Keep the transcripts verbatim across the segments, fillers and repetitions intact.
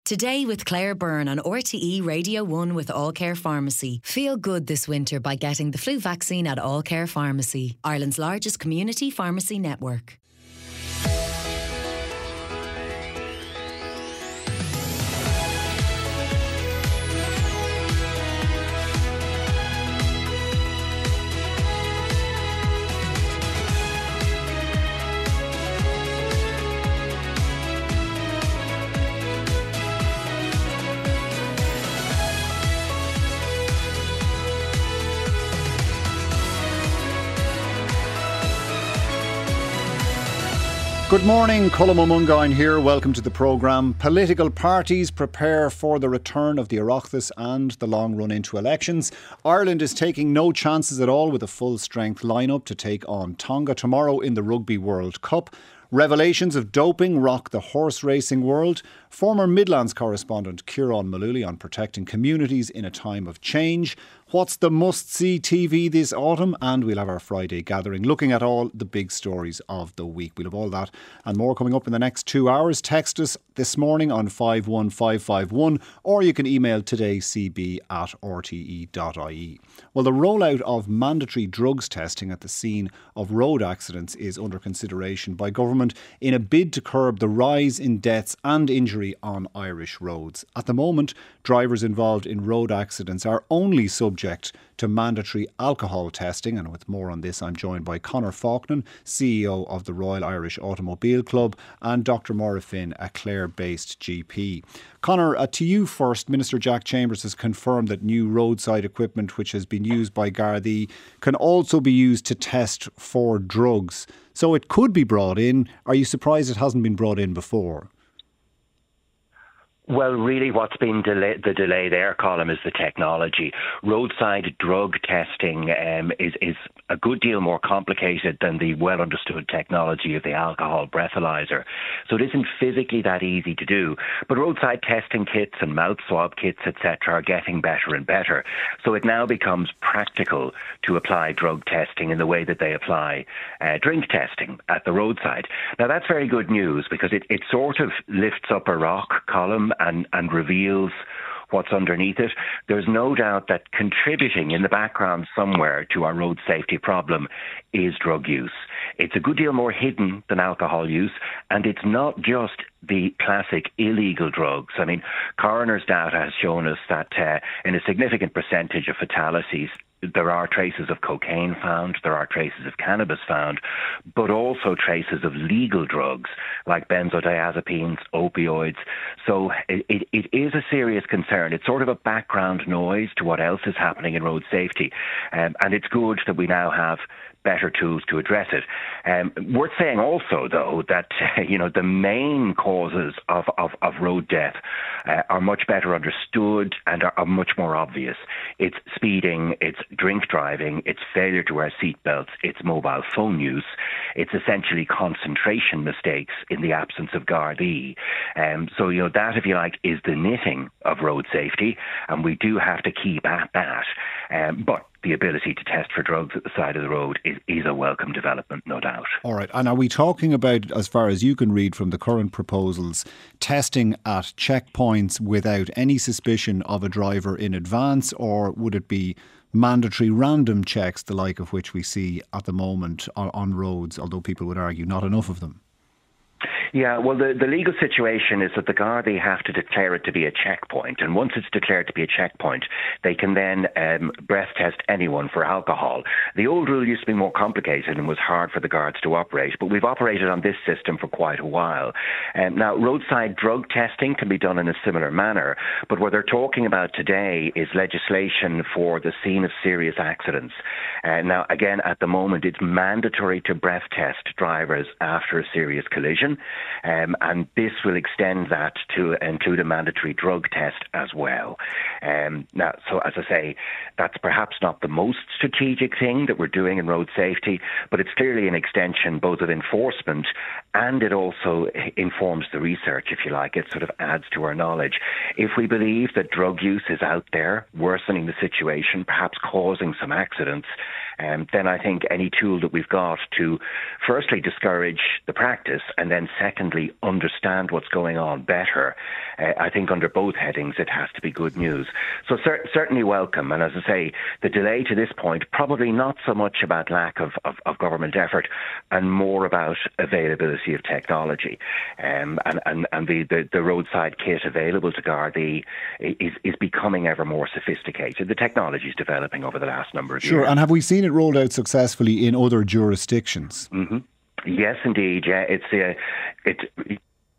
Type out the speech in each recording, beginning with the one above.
Today with Claire Byrne on R T E Radio one with All Care Pharmacy. Feel good this winter by getting the flu vaccine at All Care Pharmacy, Ireland's largest community pharmacy network. Good morning, Colm O'Mungáin here. Welcome to the programme. Political parties prepare for the return of the Oireachtas and the long run into elections. Ireland is taking no chances at all with a full-strength lineup to take on Tonga tomorrow in the Rugby World Cup. Revelations of doping rock the horse racing world. Former Midlands correspondent Ciarán Mullooly on protecting communities in a time of change. What's the must-see T V this autumn? And we'll have our Friday gathering looking at all the big stories of the week. We'll have all that and more coming up in the next two hours. Text us this morning on five one five five one or you can email todaycb at r t e dot i e. Well, the rollout of mandatory drugs testing at the scene of road accidents is under consideration by government in a bid to curb the rise in deaths and injury on Irish roads. At the moment, drivers involved in road accidents are only subject to mandatory alcohol testing, and with more on this I'm joined by Conor Faughnan, C E O of the Royal Irish Automobile Club, and Doctor Maura Finn, a Clare-based G P. Conor, uh, to you first. Minister Jack Chambers has confirmed that new roadside equipment which has been used by Gardaí can also be used to test for drugs. So it could be brought in. Are you surprised it hasn't been brought in before? Well, really what's been delay, the delay there, Colm, is the technology. Roadside drug testing um, is, is a good deal more complicated than the well-understood technology of the alcohol breathalyzer. So it isn't physically that easy to do. But roadside testing kits and mouth swab kits, et cetera, are getting better and better. So it now becomes practical to apply drug testing in the way that they apply uh, drink testing at the roadside. Now, that's very good news because it, it sort of lifts up a rock, Colm, and, and reveals what's underneath it. There's no doubt that contributing in the background somewhere to our road safety problem is drug use. It's a good deal more hidden than alcohol use, and it's not just the classic illegal drugs. I mean, coroner's data has shown us that uh, in a significant percentage of fatalities, there are traces of cocaine found, there are traces of cannabis found, but also traces of legal drugs like benzodiazepines, opioids. So it, it, it is a serious concern. It's sort of a background noise to what else is happening in road safety. Um, and it's good that we now have better tools to address it. Um, worth saying also, though, that uh, you know the main causes of, of, of road death uh, are much better understood and are, are much more obvious. It's speeding, it's drink driving, it's failure to wear seatbelts, it's mobile phone use, it's essentially concentration mistakes in the absence of Gardaí. Um, so, you know, that, if you like, is the knitting of road safety, and we do have to keep at that. Um, but the ability to test for drugs at the side of the road is, is a welcome development, no doubt. All right. And are we talking about, as far as you can read from the current proposals, testing at checkpoints without any suspicion of a driver in advance, or would it be mandatory random checks, the like of which we see at the moment on, on roads, although people would argue not enough of them? Yeah, well, the, the legal situation is that the Gardaí have to declare it to be a checkpoint, and once it's declared to be a checkpoint, they can then um, breath test anyone for alcohol. The old rule used to be more complicated and was hard for the guards to operate, but we've operated on this system for quite a while. Um, now, roadside drug testing can be done in a similar manner, but what they're talking about today is legislation for the scene of serious accidents. Uh, now, again, at the moment, it's mandatory to breath test drivers after a serious collision. Um, and this will extend that to include a mandatory drug test as well. Um, now, so as I say, that's perhaps not the most strategic thing that we're doing in road safety, but it's clearly an extension both of enforcement, and it also informs the research, if you like. It sort of adds to our knowledge. If we believe that drug use is out there, worsening the situation, perhaps causing some accidents, um, then I think any tool that we've got to firstly discourage the practice and then secondly understand what's going on better, uh, I think under both headings it has to be good news. So cer- certainly welcome. And as I say, the delay to this point, probably not so much about lack of, of, of government effort and more about availability of technology. Um, and and, and the, the, the roadside kit available to Gardaí is, is becoming ever more sophisticated. The technology is developing over the last number of Sure, years. and have we seen it rolled out successfully in other jurisdictions? Mm-hmm. Yes, indeed. Yeah, it's uh, it.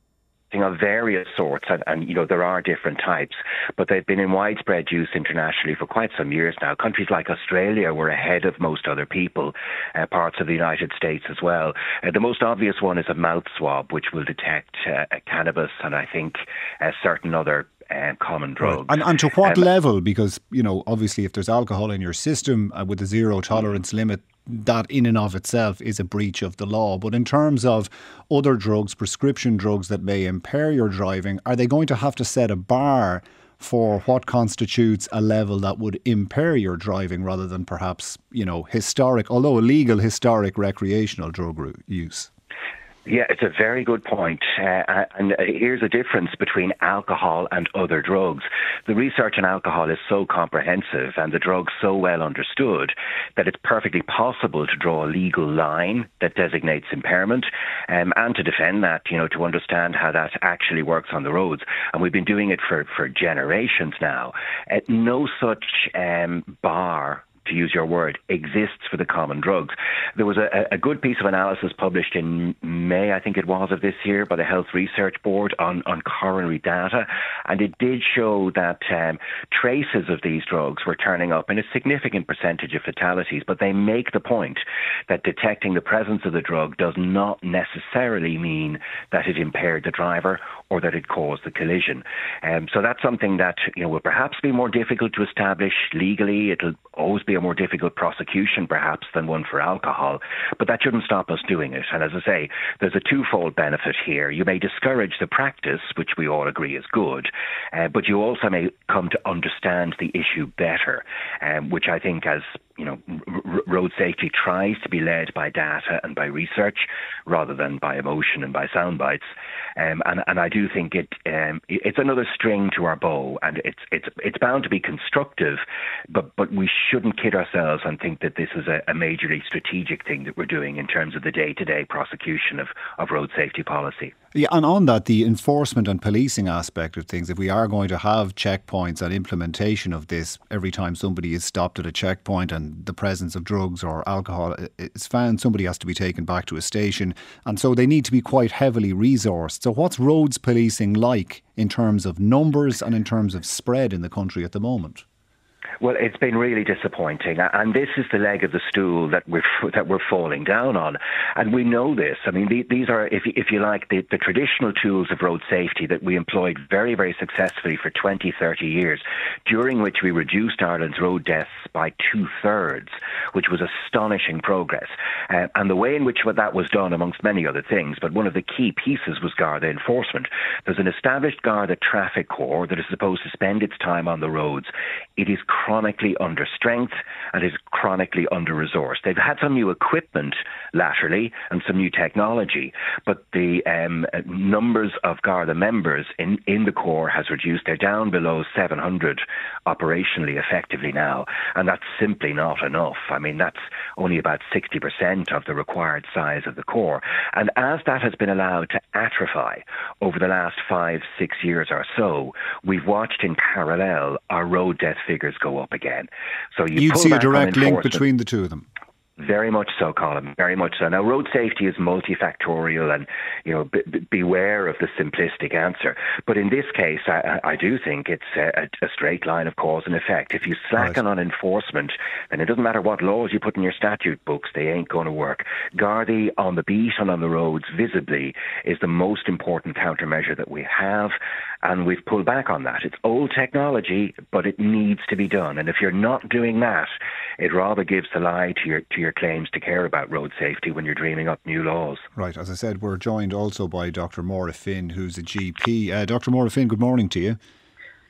Of various sorts, and, and you know there are different types, but they've been in widespread use internationally for quite some years now. Countries like Australia were ahead of most other people, uh, parts of the United States as well. Uh, the most obvious one is a mouth swab, which will detect uh, cannabis and I think uh, certain other Uh, common drugs. Right. And, and to what um, level? Because, you know, obviously if there's alcohol in your system uh, with a zero tolerance limit, that in and of itself is a breach of the law. But in terms of other drugs, prescription drugs that may impair your driving, are they going to have to set a bar for what constitutes a level that would impair your driving rather than perhaps, you know, historic, although illegal historic recreational drug use? Yeah, it's a very good point. Uh, and here's a difference between alcohol and other drugs. The research on alcohol is so comprehensive and the drugs so well understood that it's perfectly possible to draw a legal line that designates impairment um, and to defend that, you know, to understand how that actually works on the roads. And we've been doing it for, for generations now. Uh, no such um, bar, to use your word, exists for the common drugs. There was a, a good piece of analysis published in May, I think it was, of this year by the Health Research Board on, on coronary data, and it did show that um, traces of these drugs were turning up in a significant percentage of fatalities, but they make the point that detecting the presence of the drug does not necessarily mean that it impaired the driver or that it caused the collision. Um, so that's something that, you know, will perhaps be more difficult to establish legally. It'll always be a more difficult prosecution perhaps than one for alcohol, but that shouldn't stop us doing it. And as I say, there's a twofold benefit here. You may discourage the practice, which we all agree is good, uh, but you also may come to understand the issue better, um, which I think, as you know, r- road safety tries to be led by data and by research rather than by emotion and by sound bites. Um, and, and I do think it um, it's another string to our bow, and it's it's it's bound to be constructive, but but we shouldn't kid ourselves and think that this is a, a majorly strategic thing that we're doing in terms of the day-to-day prosecution of, of road safety policy. Yeah, and on that, the enforcement and policing aspect of things, if we are going to have checkpoints and implementation of this every time somebody is stopped at a checkpoint and the presence of drugs or alcohol is found, somebody has to be taken back to a station, and so they need to be quite heavily resourced. So what's roads policing like in terms of numbers and in terms of spread in the country at the moment? Well, it's been really disappointing, and this is the leg of the stool that we're that we're falling down on, and we know this. I mean, these are, if if you like, the, the traditional tools of road safety that we employed very, very successfully for twenty, thirty years, during which we reduced Ireland's road deaths by two-thirds, which was astonishing progress. Uh, and the way in which that was done, amongst many other things, but one of the key pieces was Garda enforcement. There's an established Garda traffic corps that is supposed to spend its time on the roads. It is chronically under strength and is chronically under-resourced. They've had some new equipment laterally and some new technology, but the um, numbers of Garda members in, in the Corps has reduced. They're down below seven hundred operationally effectively now, and that's simply not enough. I mean, that's only about sixty percent of the required size of the Corps. And as that has been allowed to atrophy over the last five, six years or so, we've watched in parallel our road death figures go up again. So you You'd pull see a back on direct link enforcement. between the two of them. Very much so, Colin. Very much so. Now, road safety is multifactorial, and you know, b- b- beware of the simplistic answer. But in this case, I, I do think it's a, a straight line of cause and effect. If you slacken right. on enforcement, then it doesn't matter what laws you put in your statute books; they ain't going to work. Gardaí on the beat and on the roads, visibly, is the most important countermeasure that we have, and we've pulled back on that. It's old technology, but it needs to be done. And if you're not doing that, it rather gives the lie to your to your claims to care about road safety when you're dreaming up new laws. Right. As I said, we're joined also by Doctor Maura Finn, who's a G P. Uh, Doctor Maura Finn, good morning to you.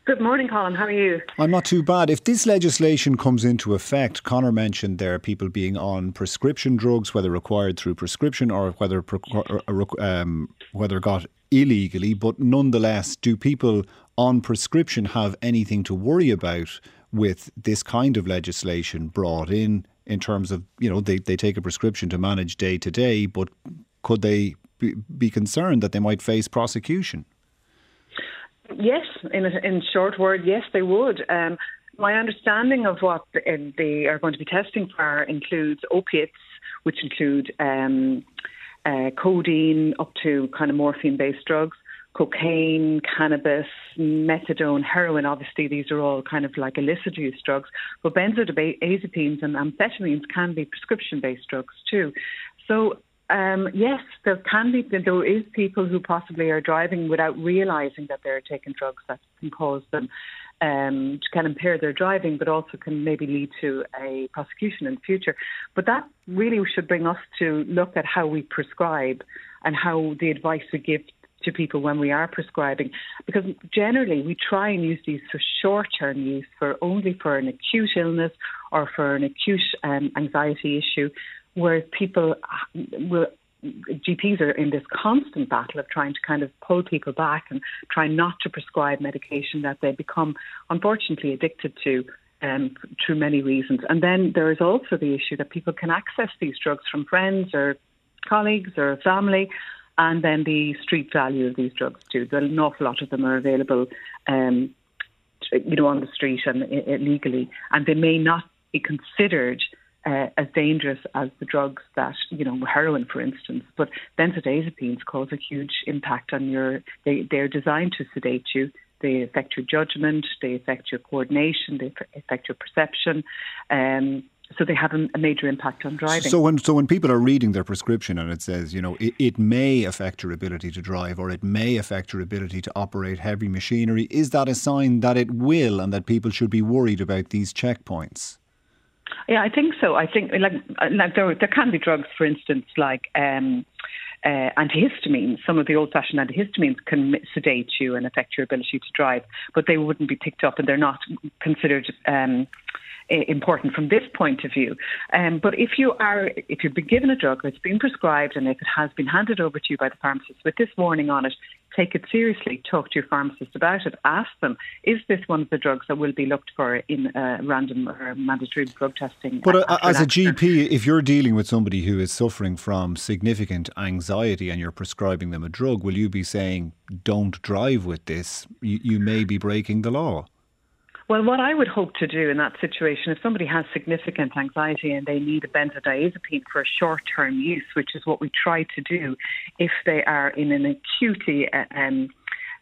Good morning, Colin. How are you? I'm not too bad. If this legislation comes into effect, Conor mentioned there are people being on prescription drugs, whether required through prescription or whether um, whether got illegally. But nonetheless, do people on prescription have anything to worry about with this kind of legislation brought in, in terms of, you know, they, they take a prescription to manage day to day, but could they be, be concerned that they might face prosecution? Yes, in a, in short word, yes, they would. Um, my understanding of what they are going to be testing for includes opiates, which include um, uh, codeine up to kind of morphine-based drugs, cocaine, cannabis, methadone, heroin. Obviously, these are all kind of like illicit use drugs. But benzodiazepines and amphetamines can be prescription-based drugs too. So Um, yes, there can be, there is people who possibly are driving without realising that they're taking drugs that can cause them, um, can impair their driving, but also can maybe lead to a prosecution in the future. But that really should bring us to look at how we prescribe and how the advice we give to people when we are prescribing. Because generally we try and use these for short-term use, for only for an acute illness or for an acute um, anxiety issue, whereas people will, G Ps are in this constant battle of trying to kind of pull people back and try not to prescribe medication that they become, unfortunately, addicted to um, through many reasons. And then there is also the issue that people can access these drugs from friends or colleagues or family, and then the street value of these drugs too. An awful lot of them are available, um, you know, on the street and illegally, and they may not be considered Uh, as dangerous as the drugs that, you know, heroin, for instance. But benzodiazepines cause a huge impact on your, they, they're designed to sedate you. They affect your judgment, they affect your coordination, they affect your perception. Um, so they have a, a major impact on driving. So when so when people are reading their prescription and it says, you know, it, it may affect your ability to drive or it may affect your ability to operate heavy machinery, is that a sign that it will and that people should be worried about these checkpoints? Yeah, I think so. I think like, like there, there can be drugs, for instance, like um, uh, antihistamines. Some of the old-fashioned antihistamines can sedate you and affect your ability to drive, but they wouldn't be picked up and they're not considered um, important from this point of view. Um, but if you are, if you've been given a drug that's been prescribed and if it has been handed over to you by the pharmacist with this warning on it, take it seriously. Talk to your pharmacist about it. Ask them, is this one of the drugs that will be looked for in uh, random or mandatory drug testing? But uh, as a G P, if you're dealing with somebody who is suffering from significant anxiety and you're prescribing them a drug, will you be saying, don't drive with this? You, you may be breaking the law. Well, what I would hope to do in that situation, if somebody has significant anxiety and they need a benzodiazepine for short-term use, which is what we try to do if they are in an acutely um,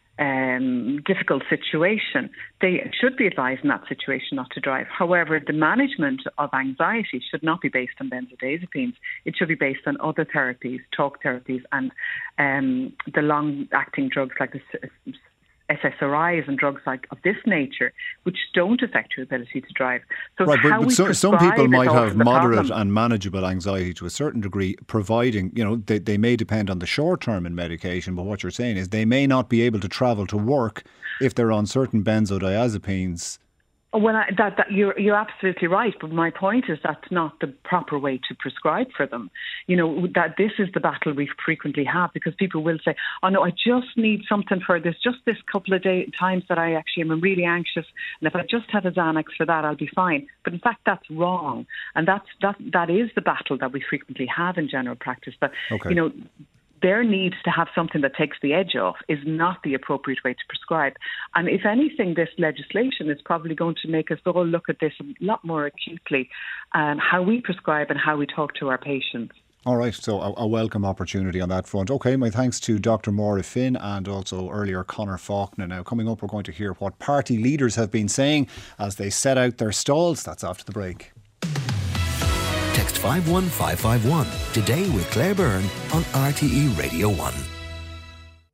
um, difficult situation, they should be advised in that situation not to drive. However, the management of anxiety should not be based on benzodiazepines. It should be based on other therapies, talk therapies, and um, the long-acting drugs like the S S R Is and drugs like of this nature, which don't affect your ability to drive. So right, but, how but we so, some people might have moderate problem. and manageable anxiety to a certain degree, providing, you know, they, they may depend on the short term in medication, but what you're saying is they may not be able to travel to work if they're on certain benzodiazepines. Well, I, that, that you're you're absolutely right, but my point is that's not the proper way to prescribe for them. You know, that this is the battle we frequently have, because people will say, "Oh no, I just need something for this, just this couple of day, times that I actually am really anxious, and if I just have a Xanax for that, I'll be fine." But in fact, that's wrong, and that's that that is the battle that we frequently have in general practice. That okay. you know. Their need to have something that takes the edge off is not the appropriate way to prescribe. And if anything, this legislation is probably going to make us all look at this a lot more acutely, um, how we prescribe and how we talk to our patients. All right, so a, a welcome opportunity on that front. OK, my thanks to Doctor Maura Finn and also earlier Conor Faulkner. Now, coming up, we're going to hear what party leaders have been saying as they set out their stalls. That's after the break. Text five one five five one today with Claire Byrne on R T E Radio one.